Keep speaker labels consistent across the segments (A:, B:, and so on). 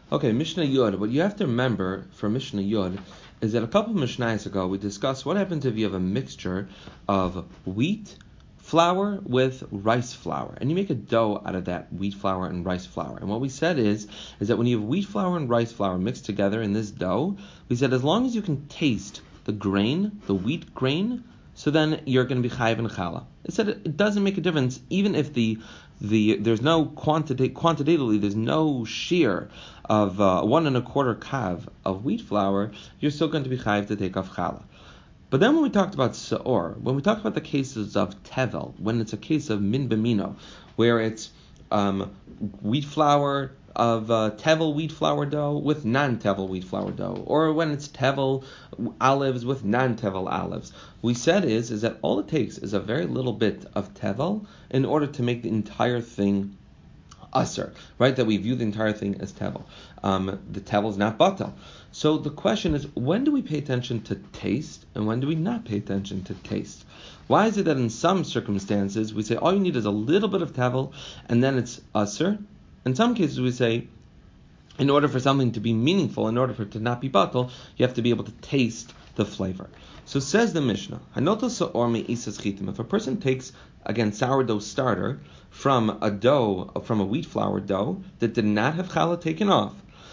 A: Okay, Mishnah Yod. What you have to remember for Mishnah Yod is that a couple of Mishnahs ago we discussed what happens if you have a mixture of wheat flour with rice flour, and you make a dough out of that wheat flour and rice flour. And what we said is that when you have wheat flour and rice flour mixed together in this dough, we said as long as you can taste the grain, the wheat grain, so then you're going to be chayiv and challah. It said it doesn't make a difference even if there's no quantitatively there's no shear of 1.25 kav of wheat flour, you're still going to be chayiv to take off challah. But then when we talked about seor, when we talked about the cases of tevel, when it's a case of min b'mino, where it's wheat flour of tevel wheat flour dough with non-tevel wheat flour dough, or when it's tevel olives with non-tevel olives, we said is that all it takes is a very little bit of tevel in order to make the entire thing aser, right? That we view the entire thing as tevel. The tevel is not batal. So the question is, when do we pay attention to taste and when do we not pay attention to taste? Why is it that in some circumstances we say all you need is a little bit of tevel and then it's aser? In some cases we say in order for something to be meaningful, in order for it to not be batal, you have to be able to taste the flavor. So says the Mishnah, if a person takes, again, sourdough starter from a wheat flour dough that did not have challah taken off,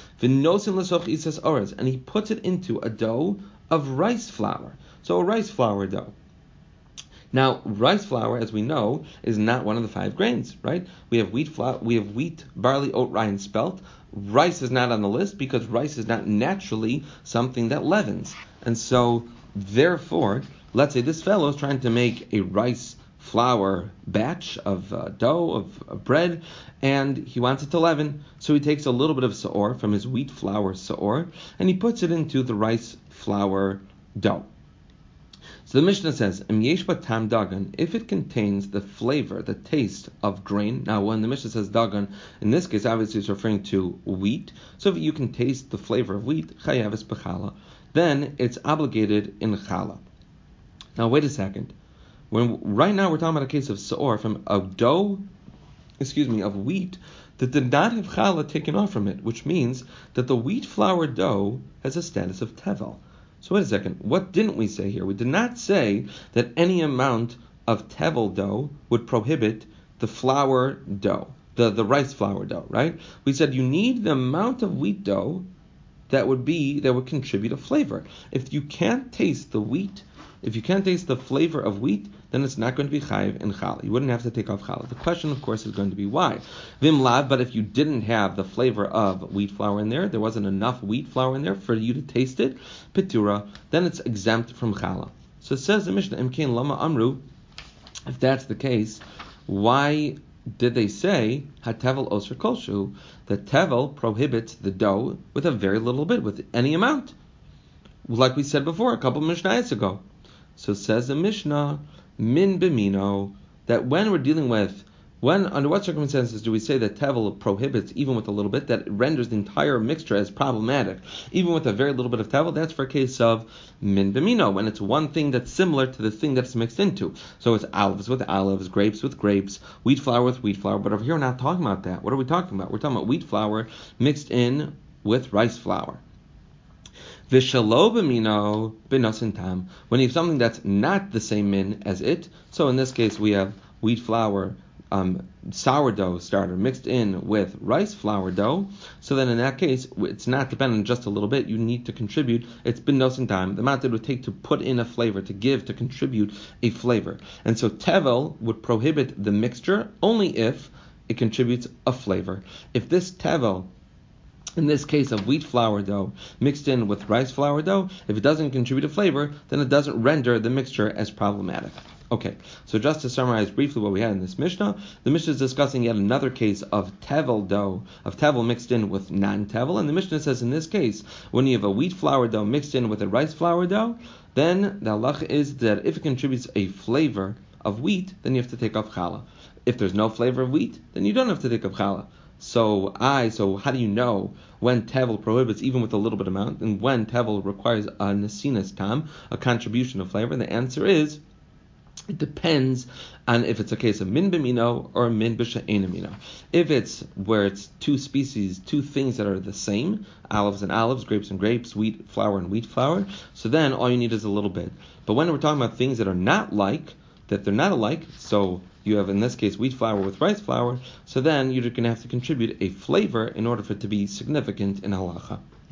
A: and he puts it into a dough of rice flour, so a rice flour dough. Now, rice flour, as we know, is not one of the 5 grains, right? We have wheat flour, we have wheat, barley, oat, rye, and spelt. Rice is not on the list because rice is not naturally something that leavens. And so, therefore, let's say this fellow is trying to make a rice flour batch of dough, of bread, and he wants it to leaven. So he takes a little bit of seor from his wheat flour seor, and he puts it into the rice flour dough. So the Mishnah says, tam dagan, if it contains the flavor, the taste of grain. Now, when the Mishnah says dagan, in this case, obviously it's referring to wheat. So if you can taste the flavor of wheat, chayavis b'chala, then it's obligated in chala. Now, wait a second. Right now we're talking about a case of seor from a dough, of wheat that did not have chala taken off from it, which means that the wheat flour dough has a status of tevel. So wait a second, what didn't we say here? We did not say that any amount of tevel dough would prohibit the flour dough, the rice flour dough, right? We said you need the amount of wheat dough that would contribute a flavor. If you can't taste the wheat, if you can't taste the flavor of wheat, then it's not going to be chayiv and challah. You wouldn't have to take off challah. The question, of course, is going to be why. Vim lav, but if you didn't have the flavor of wheat flour in there wasn't enough wheat flour in there for you to taste it, pitura, then it's exempt from challah. So it says the Mishnah, Imkein lama amru, if that's the case, why did they say hatevel osir kolshu, that tevel prohibits the dough with a very little bit, with any amount, like we said before a couple of Mishnahs ago. So says the Mishnah, min b'mino, that under what circumstances do we say that tevel prohibits even with a little bit, that it renders the entire mixture as problematic, even with a very little bit of tevel? That's for a case of min b'mino, when it's one thing that's similar to the thing that's mixed into. So it's olives with olives, grapes with grapes, wheat flour with wheat flour, but over here we're not talking about that. What are we talking about? We're talking about wheat flour mixed in with rice flour. V'shalo b'mino b'nosin tam, when you have something that's not the same min as it. So in this case we have wheat flour, sourdough starter mixed in with rice flour dough. So then in that case, it's not dependent on just a little bit. You need to contribute. It's b'nosin tam, the amount it would take to put in a flavor, to contribute a flavor. And so tevel would prohibit the mixture only if it contributes a flavor. If this tevel, in this case of wheat flour dough mixed in with rice flour dough, if it doesn't contribute a flavor, then it doesn't render the mixture as problematic. Okay, so just to summarize briefly what we had in this Mishnah, the Mishnah is discussing yet another case of tevel dough, of tevel mixed in with non-tevel, and the Mishnah says in this case, when you have a wheat flour dough mixed in with a rice flour dough, then the halacha is that if it contributes a flavor of wheat, then you have to take off challah. If there's no flavor of wheat, then you don't have to take off challah. So how do you know when tevel prohibits even with a little bit amount, and when tevel requires a nesinas tam, a contribution of flavor? The answer is It depends on if it's a case of min b'mino or min b'she'ena mino. If it's where it's two species, two things that are the same, olives and olives, grapes and grapes, wheat flour and wheat flour, so then all you need is a little bit. But when we're talking about things that are not like, that they're not alike, so you have in this case wheat flour with rice flour, so then you're going to have to contribute a flavor in order for it to be significant in halacha.